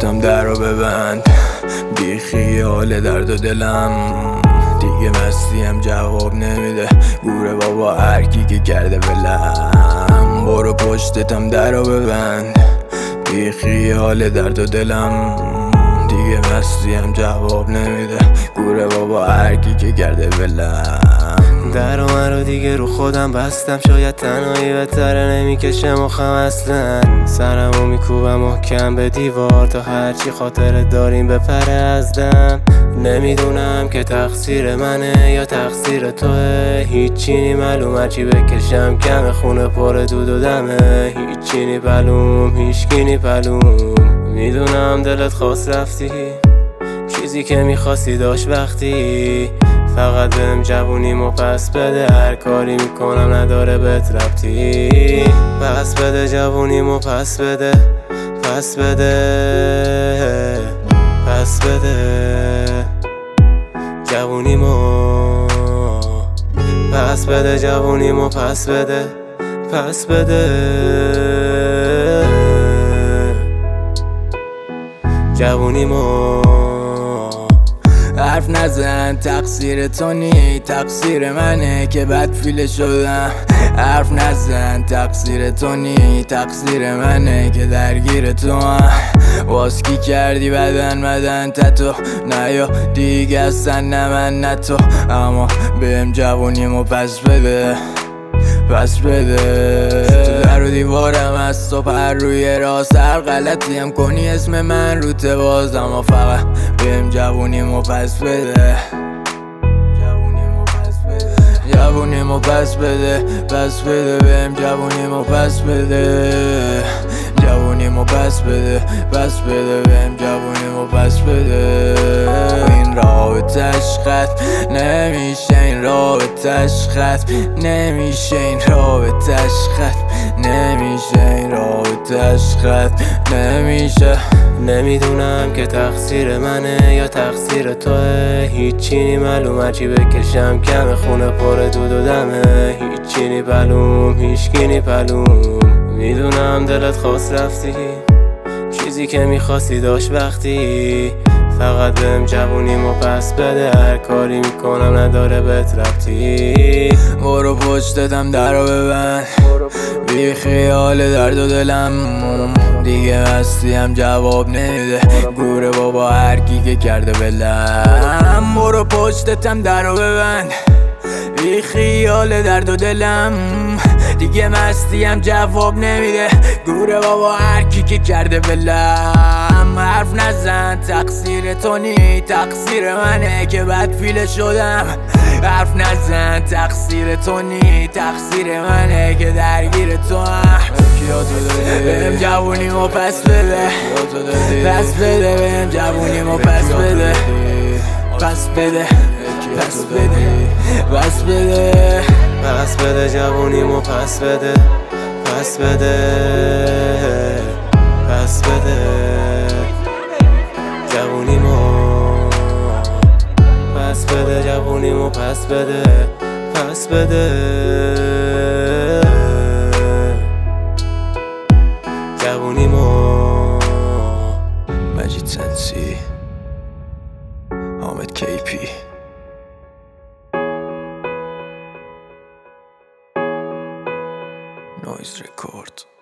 پشتتم در رو ببند، بی خیال درد و دلم. دیگه مستیم جواب نمیده، گوره بابا هرکی که کرده ولم. برو پشتتم در رو ببند، بی خیال درد و دلم. دیگه مستیم جواب نمیده، گوره بابا هرکی که کرده ولم. در رو دیگه رو خودم بستم، شاید تنهایی بهتره نمیکشه مخم اصلا. سرمو میکوبم محکم به دیوار تا هرچی خاطره داریم بپره از دم. نمیدونم که تقصیر منه یا تقصیر توه، هیچی نی معلوم، هرچی بکشم کم خونه پر دود و دمه. هیچی نی معلوم، هیچکی نی معلوم. میدونم دلت خواست رفتی، چیزی که میخواستی داشت وقتی. فقط بهم جوونیمو پس بده، هر کاری میکنم نداره بهت ربطی. پس بده جوونیمو پس بده، پس بده، پس بده جوونیمو، پس بده جوونیمو پس بده، پس بده جوونیمو. حرف نزن تقصیر تو نی، تقصیر منه که بدفیله شدم. حرف نزن تقصیر تو نی، تقصیر منه که درگیر تو هم. واسکی کردی بدن تتو، نه یا دیگه اصلا نه من نه تو. اما بهم جوونیمو پس بده، پس بده. تو در و دیوارم از صبح هر روی راست، هر غلطی هم کنی اسم من روت باز. اما فقط بهم جوونیمو پس بده، جوونیمو پس بده، پس بده بهم جوونیمو پس بده. جوونیمو پس بده، پس بده بهم جوونیمو پس بده. این رابطش ختم نمیشه، این رابطش ختم نمیشه، این رابطش ختم نمیشه، این رابطش ختم نمیشه. نمیدونم که تقصیر منه یا تقصیر توه، هیچی نی معلوم، هرچی بکشم کم خونه پر دود و دمه. هیچی نی معلوم، هیچکی نی معلوم. میدونم دلت خواست رفتی، چیزی که میخواستی داشت وقتی. فقط بهم جوونیمو پس بده، هر کاری میکنم نداره بهت ربطی. برو پشتتم در رو ببند، بی خیال درد و دلم. دیگه مستیم جواب نمیده، گوره بابا هرکی که کرده ولم. برو پشتتم در رو ببند، بی خیال درد و دلم. دیگه مستیم جواب نمیده، گوره بابا هرکی که کرده ولم. حرف نزن تقصیر تو نی، تقصیر منه که بدفیله شدم. حرف نزن تقصیر تو نی، تقصیر منه که درگیر تو هم. بهم جوونیمو پس بده، پس بده بهم جوونیمو پس بده، پس بده، پس بده، پس بده، پس بده جوونیمو پس بده، پس بده، پس بده جوونیمو، پس بده جوونیمو پس بده، پس بده جوونیمو. مجید سنسی، حامد کیپی. نویز رکورد.